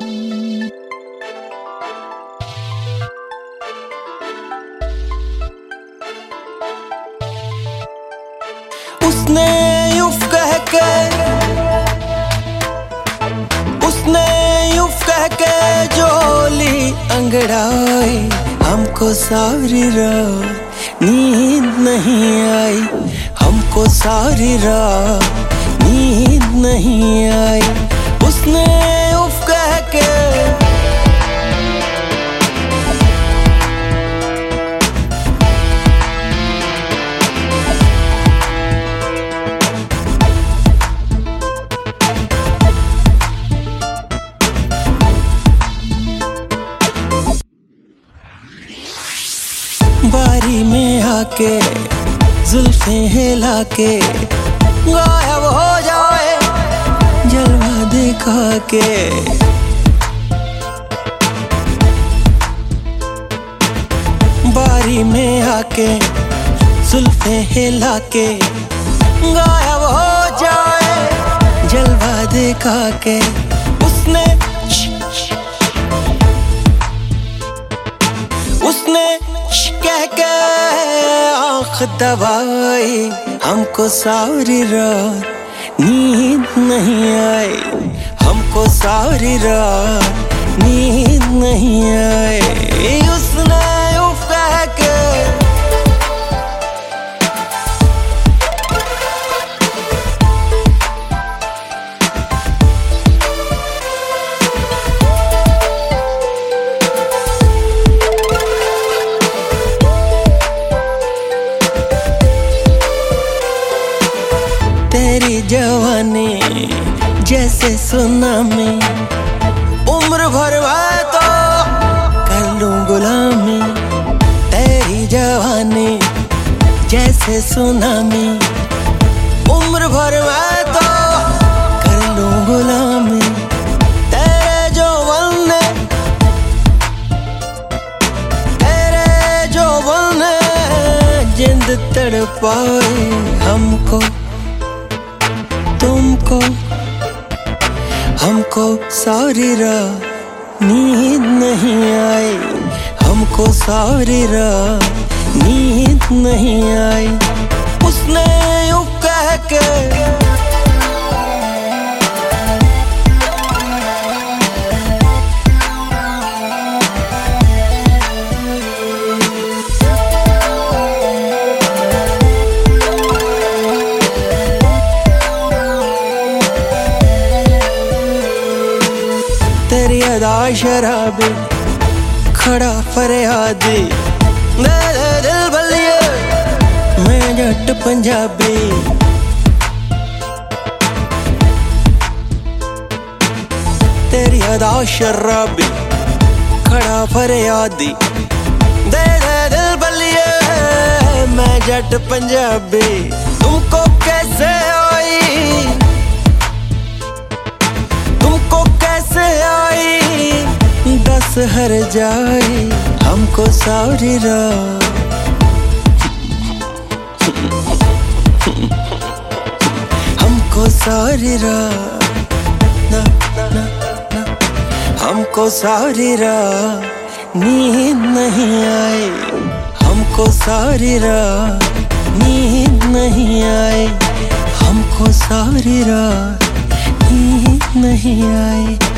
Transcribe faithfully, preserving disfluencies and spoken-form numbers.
उसने यूं कह के उसने यूं कह के जोली अंगड़ाई, हमको सारी रात नींद नहीं आई, हमको सारी रात नींद नहीं आई। उसने यूं कह के बारी में आके जुल्फे हिला के गायब हो जाए जलवा दिखा के। बारी में आके जुल्फे हिला के गायब हो जाए जलवा दिखा के। उसने उसने कह के आँख दबाई, हमको सारी रात नींद नहीं आई, हमको सारी रात नींद नहीं आई। उसने यूं कह के तेरी जवानी जैसे सुनामी, उम्र भर मैं तो कर लूं गुलामी। तेरी जवानी जैसे सुनामी, उम्र भर मैं तो कर लूं गुलामी। तेरे जो बनने तेरे जो बनने जिंद तड़पाए, हमको तुमको हमको सारी रात नींद नहीं आई, हमको सारी रात नींद नहीं आई। उसने यूं कह के तेरी अदा शराबी खड़ा फरियादी, दे दे दिल बल्लिए मैं जट पंजाबी। तेरी अदा शराबी खड़ा फरियादी, दे दे दिल बल्लिए मैं जट पंजाबी। तुमको कैसे आई तुमको कैसे आई दस हर जाए, हमको सारी रात हमको सारी रात ना ना ना हमको सारी रात नींद नहीं आई, हमको सारी रात नींद नहीं आई, हमको सारी रात नींद नहीं आई।